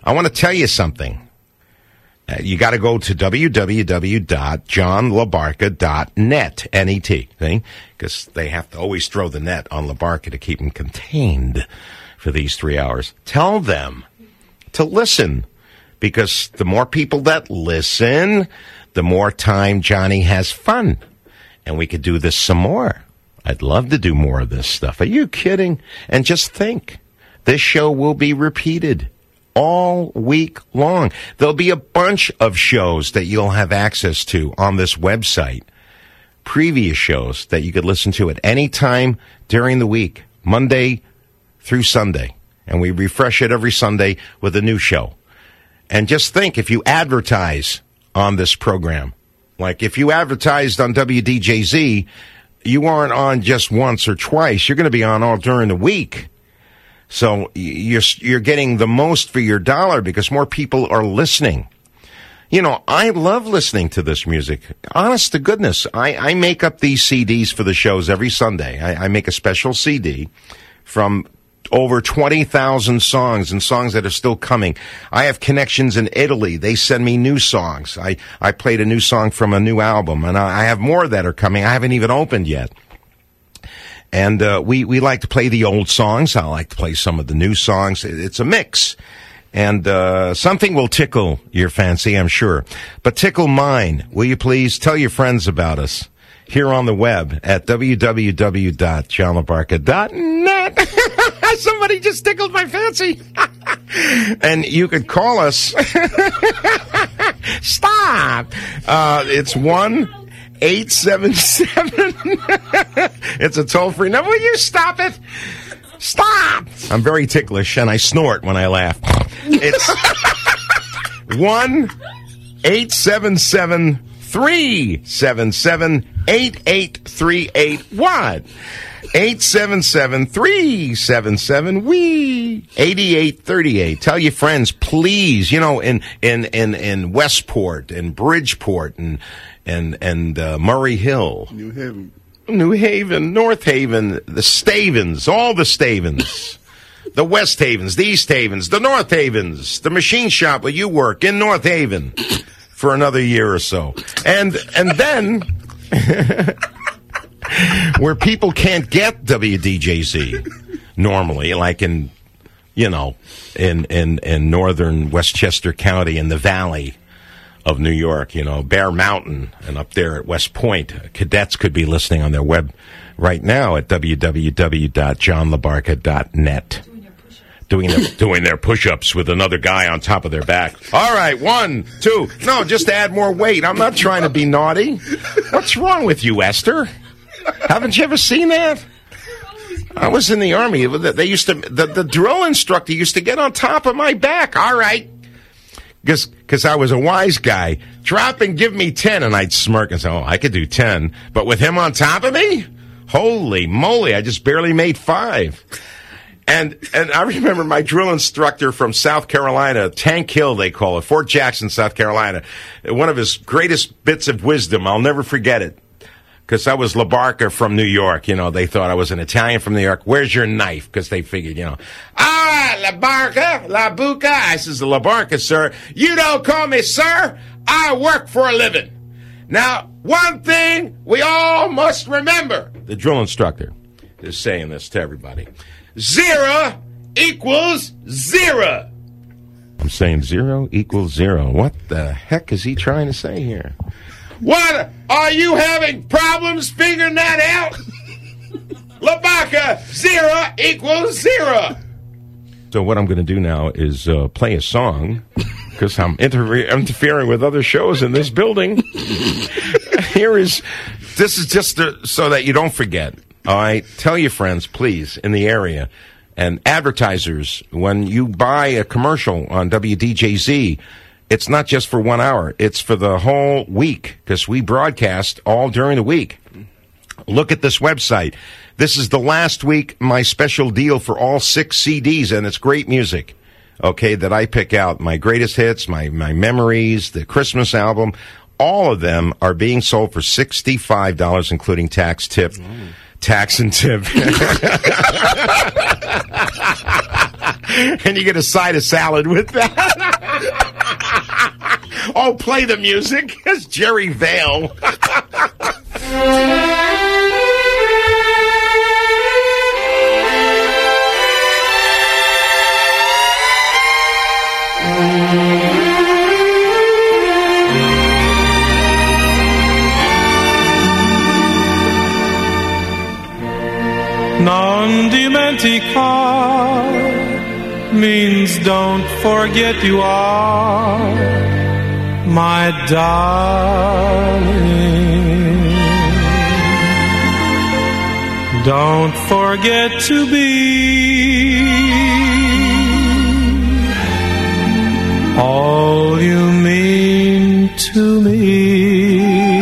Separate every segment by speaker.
Speaker 1: I want to tell you something. You got to go to www.johnlabarca.net, N-E-T, because they have to always throw the net on LaBarca to keep him contained for these 3 hours. Tell them to listen, because the more people that listen, the more time Johnny has fun. And we could do this some more. I'd love to do more of this stuff. Are you kidding? And just think, this show will be repeated all week long. There'll be a bunch of shows that you'll have access to on this website. Previous shows that you could listen to at any time during the week, Monday through Sunday. And we refresh it every Sunday with a new show. And just think, if you advertise on this program, like if you advertised on WDJZ, you aren't on just once or twice. You're going to be on all during the week. So you're getting the most for your dollar because more people are listening. You know, I love listening to this music. Honest to goodness, I make up these CDs for the shows every Sunday. I make a special CD from over 20,000 songs and songs that are still coming. I have connections in Italy. They send me new songs. I played a new song from a new album, and I have more that are coming. I haven't even opened yet. And we like to play the old songs. I like to play some of the new songs. It's a mix. And something will tickle your fancy, I'm sure. But tickle mine. Will you please tell your friends about us here on the web at www.johnlabarca.net. Somebody just tickled my fancy. And you could call us. Stop. It's 1-877. It's a toll-free number. Will you stop it? Stop. I'm very ticklish, and I snort when I laugh. It's 1-877-377-8838. What? 877-377-8838. Tell your friends, please. You know, in Westport and Bridgeport and Murray Hill, New Haven, North Haven, the Stavens, all the Stavens, the West Havens, the East Havens, the North Havens, the machine shop where you work in North Haven for another year or so, and then. Where people can't get WDJZ normally, like in northern Westchester County in the Valley of New York, Bear Mountain, and up there at West Point. Cadets could be listening on their web right now at www.johnlabarca.net. Doing their push-ups with another guy on top of their back. All right, 1, 2. No, just add more weight. I'm not trying to be naughty. What's wrong with you, Esther? Haven't you ever seen that? I was in the Army. They used to, the drill instructor used to get on top of my back. All right. Because I was a wise guy. Drop and give me 10. And I'd smirk and say, oh, I could do 10. But with him on top of me? Holy moly, I just barely made 5. And I remember my drill instructor from South Carolina, Tank Hill, they call it, Fort Jackson, South Carolina. One of his greatest bits of wisdom, I'll never forget it. Because I was LaBarca from New York. They thought I was an Italian from New York. Where's your knife? Because they figured, LaBarca, La Buca. I says, LaBarca, sir. You don't call me sir. I work for a living. Now, one thing we all must remember. The drill instructor is saying this to everybody. 0 equals 0. I'm saying 0 equals 0. What the heck is he trying to say here? What? Are you having problems figuring that out? LaBarca, 0 equals 0. So what I'm going to do now is play a song, because I'm interfering with other shows in this building. This is just so that you don't forget. All right? Tell your friends, please, in the area. And advertisers, when you buy a commercial on WDJZ, it's not just for 1 hour. It's for the whole week, because we broadcast all during the week. Look at this website. This is the last week, my special deal for all 6 CDs, and it's great music, okay, that I pick out. My greatest hits, my memories, the Christmas album, all of them are being sold for $65, including tax, tip. Tax and tip. And you get a side of salad with that. Oh, play the music. It's Jerry Vale.
Speaker 2: Non dimenticare means don't forget you are my darling. Don't forget to be all you mean to me.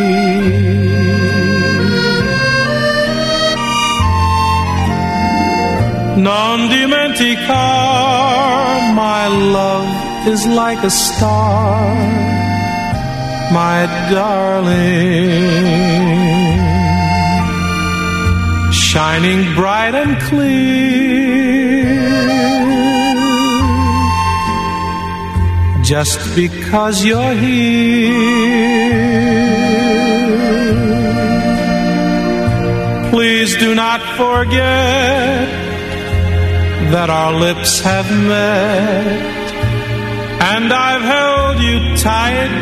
Speaker 2: Non dimenticar, my love is like a star, my darling, shining bright and clear, just because you're here. Please do not forget that our lips have met, and I've held you tight,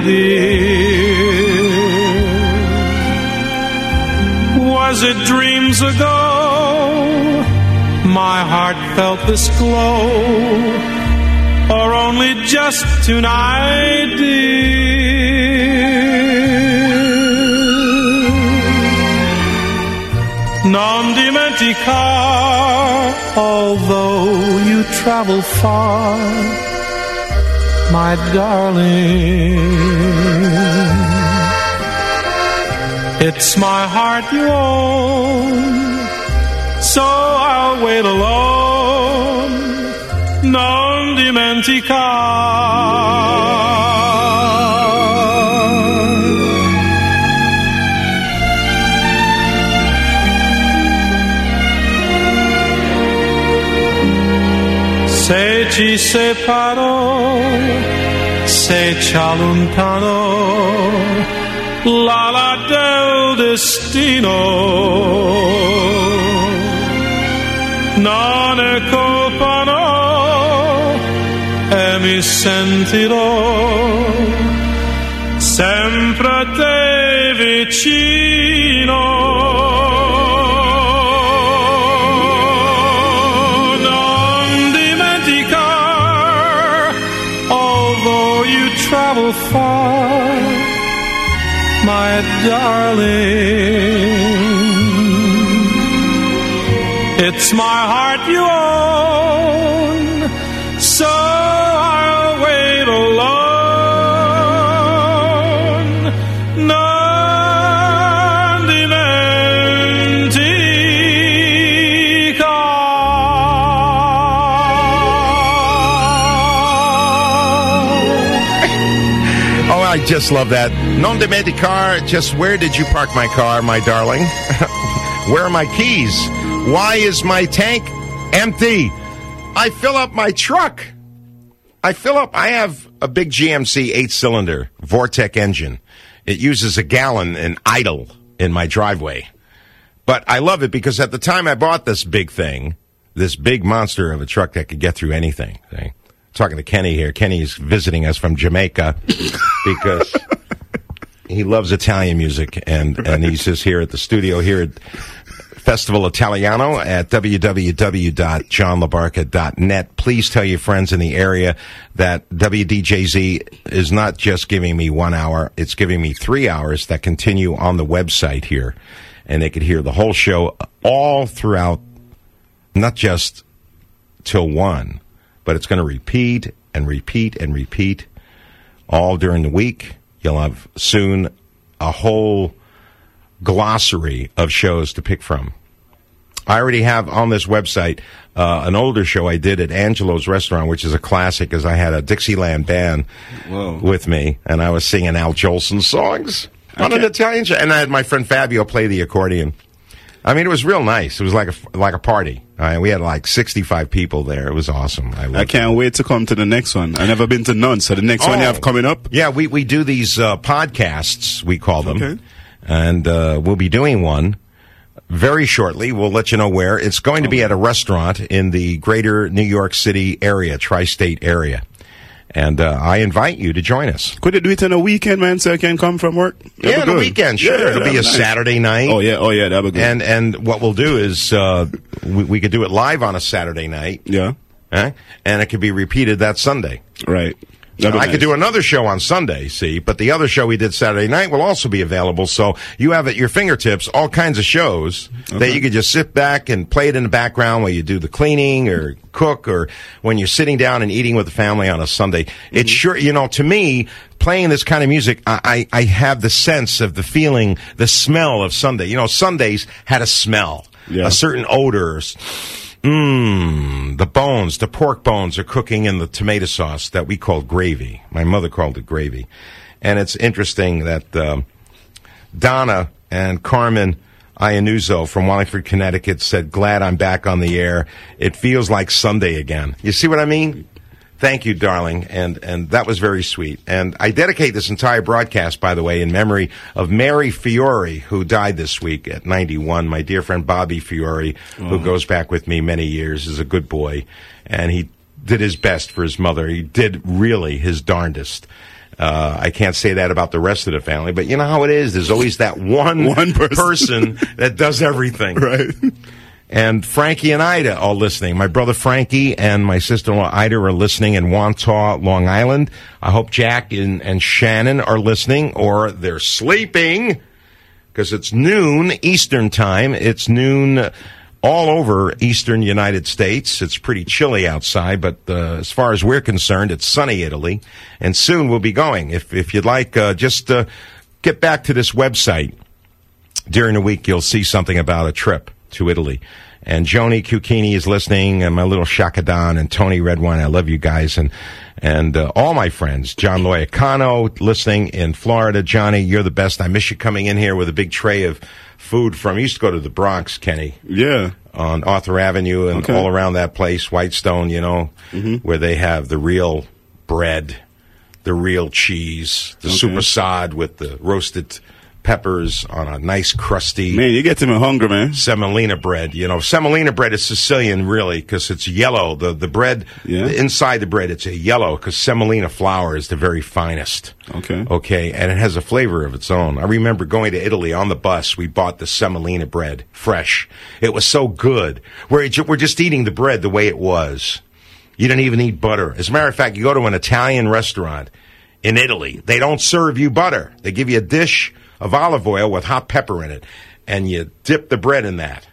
Speaker 2: dear. Was it dreams ago my heart felt this glow, or only just tonight, dear? Non dimenticar, although you travel far, my darling, it's my heart you own, so I'll wait alone. Non dimenticar. Se ci separò, se ci allontanò l'ala del destino, non è colpa no, e mi sentirò sempre a te vicino. Travel far, my darling, it's my heart you own, so I'll wait alone. Non dimenticar.
Speaker 1: I just love that. Non dimenticar, just where did you park my car, my darling? Where are my keys? Why is my tank empty? I fill up my truck. I have a big GMC 8-cylinder Vortec engine. It uses a gallon in idle in my driveway. But I love it because at the time I bought this big thing, this big monster of a truck that could get through anything. Talking to Kenny here. Kenny's visiting us from Jamaica because he loves Italian music, and he's just here at the studio here at Festival Italiano at www.johnlabarca.net. Please tell your friends in the area that WDJZ is not just giving me 1 hour, it's giving me 3 hours that continue on the website here, and they could hear the whole show all throughout, not just till 1. But it's going to repeat and repeat and repeat all during the week. You'll have soon a whole glossary of shows to pick from. I already have on this website an older show I did at Angelo's Restaurant, which is a classic, because I had a Dixieland band with me, and I was singing Al Jolson songs on an Italian show. And I had my friend Fabio play the accordion. I mean, it was real nice. It was like a party. We had like 65 people there. It was awesome.
Speaker 3: I can't wait to come to the next one. I've never been to none, so the next one you have coming up?
Speaker 1: Yeah, we do these podcasts, we call them.
Speaker 3: Okay.
Speaker 1: And we'll be doing one very shortly. We'll let you know where. It's going to be at a restaurant in the greater New York City area, tri-state area. And I invite you to join us.
Speaker 3: Could you do it on a weekend, man, so I can come from work?
Speaker 1: Yeah, on a weekend, sure. Yeah, it'll be a nice Saturday night.
Speaker 3: Oh, yeah, that'll be good.
Speaker 1: And what we'll do is we could do it live on a Saturday night.
Speaker 3: Yeah.
Speaker 1: And it could be repeated that Sunday.
Speaker 3: Right.
Speaker 1: I could do another show on Sunday, see, but the other show we did Saturday night will also be available. So you have at your fingertips all kinds of shows that you could just sit back and play it in the background while you do the cleaning or cook or when you're sitting down and eating with the family on a Sunday. It's sure, to me, playing this kind of music, I have the sense of the feeling, the smell of Sunday. Sundays had a smell, a certain odor. The pork bones are cooking in the tomato sauce that we called gravy. My mother called it gravy. And it's interesting that Donna and Carmen Iannuzzo from Wallingford, Connecticut said, "Glad I'm back on the air. It feels like Sunday again." You see what I mean? Thank you, darling, and that was very sweet. And I dedicate this entire broadcast, by the way, in memory of Mary Fiore, who died this week at 91. My dear friend Bobby Fiore, who goes back with me many years, is a good boy, and he did his best for his mother. He did really his darndest. I can't say that about the rest of the family, but you know how it is. There's always that one person that does everything.
Speaker 3: Right.
Speaker 1: And Frankie and Ida are listening. My brother Frankie and my sister-in-law Ida are listening in Wantagh, Long Island. I hope Jack and Shannon are listening, or they're sleeping, because it's noon Eastern time. It's noon all over eastern United States. It's pretty chilly outside, but as far as we're concerned, it's sunny Italy. And soon we'll be going. If you'd like, just get back to this website. During the week, you'll see something about a trip to Italy. And Joni Cucchini is listening, and my little Shakadan and Tony Redwine. I love you guys. And all my friends. John Loyacano listening in Florida. Johnny, you're the best. I miss you coming in here with a big tray of food from, you used to go to the Bronx, Kenny.
Speaker 3: Yeah.
Speaker 1: On Arthur Avenue and all around that place, Whitestone, where they have the real bread, the real cheese, the super sod with the roasted peppers on a nice crusty...
Speaker 3: Man, you get to me hungry, man.
Speaker 1: Semolina bread. Semolina bread is Sicilian, really, because it's yellow. The bread, inside the bread, it's a yellow, because semolina flour is the very finest. Okay, and it has a flavor of its own. I remember going to Italy on the bus. We bought the semolina bread, fresh. It was so good. We're just eating the bread the way it was. You didn't even eat butter. As a matter of fact, you go to an Italian restaurant in Italy, they don't serve you butter. They give you a dish of olive oil with hot pepper in it, and you dip the bread in that.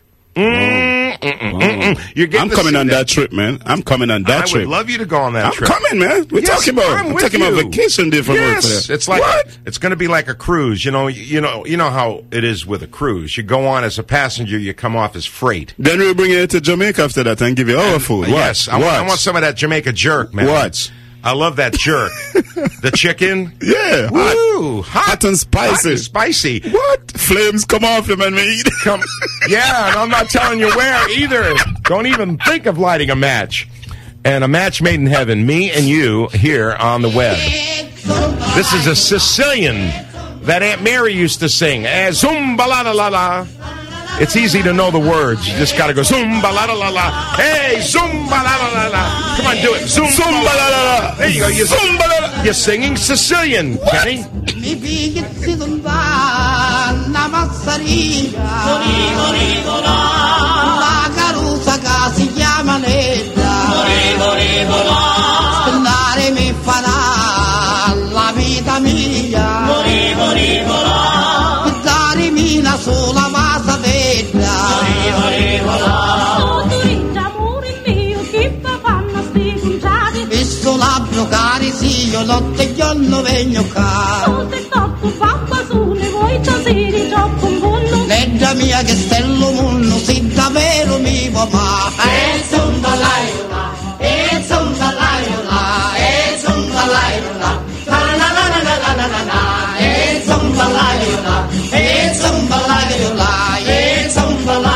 Speaker 3: I'm coming on that trip, man. I'm coming on that trip.
Speaker 1: I would love you to go on that trip.
Speaker 3: I'm coming, man. We're talking about vacation day from work.
Speaker 1: It's like it's going to be like a cruise. You know how it is with a cruise. You go on as a passenger, you come off as freight.
Speaker 3: Then we'll bring you to Jamaica after that and give you our food.
Speaker 1: Yes, I want some of that Jamaica jerk, man.
Speaker 3: What?
Speaker 1: I love that jerk. The chicken?
Speaker 3: Yeah.
Speaker 1: Woo!
Speaker 3: Hot and spicy.
Speaker 1: Hot and spicy.
Speaker 3: What? Flames come off them and me.
Speaker 1: Yeah, and I'm not telling you where either. Don't even think of lighting a match. And a match made in heaven, me and you here on the web. This is a Sicilian that Aunt Mary used to sing. Zumba la la la la. It's easy to know the words. You just got to go zumba la la la la. Hey, zumba la la la la. Come on, do it. Zumba la la la la. There you go. Zumba la la. You're singing Sicilian, Kenny.
Speaker 4: Visto l'abbio cari sì, io notte giorno vengo qua. Notte troppo papà su ne vuoi tasiri troppo un bullo. Leggia mia che stello munno, sì davvero mi va ma. E son da laiola, e son da laiola, e son da laiola. La la la la la la la la, e son da laiola, e son da laiola, e son da laiola.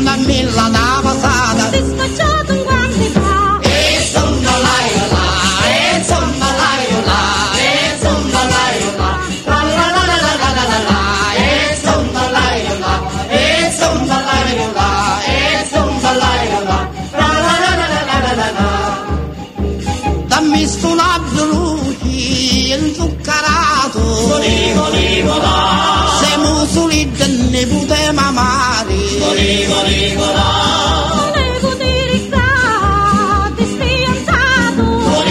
Speaker 4: a milla da passata.
Speaker 5: Ti scocciato un guanti fa.
Speaker 4: E sonno l'aiola, e sonno l'aiola, e sonno l'aiola. La la la la la la la la, e sonno l'aiola, e sonno l'aiola, e sonno l'aiola. La la la la la la la la. Dammi sto labbro luci, inzuccarato. Siamo soli ne potremo amare.
Speaker 5: Volevo dire ti sfianzato.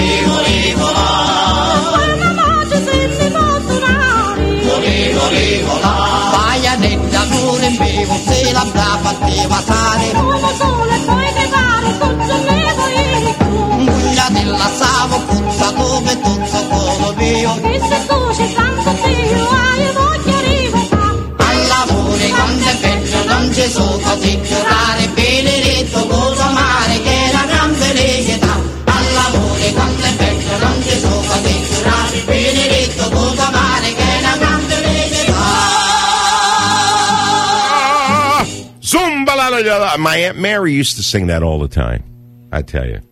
Speaker 5: Poi mamma ci senti fortunare.
Speaker 4: Vai a detta pure in bevo, se la brava te passare.
Speaker 5: Uomo solo e poi che pare, tutto me vuoi tu.
Speaker 4: Muglia della savo, puzza dove tutto quello mio.
Speaker 5: Che se scusi tanto Dio, hai voglia rivocare.
Speaker 4: Al lavoro quando è peggio non ci sono così giurare. Benedetto cosa mare che è una gran felicità. Al lavoro quando è peggio non ci sono così giurare. Benedetto cosa mare che è una gran felicità.
Speaker 1: Zumba la la la. My Aunt Mary used to sing that all the time. I tell you.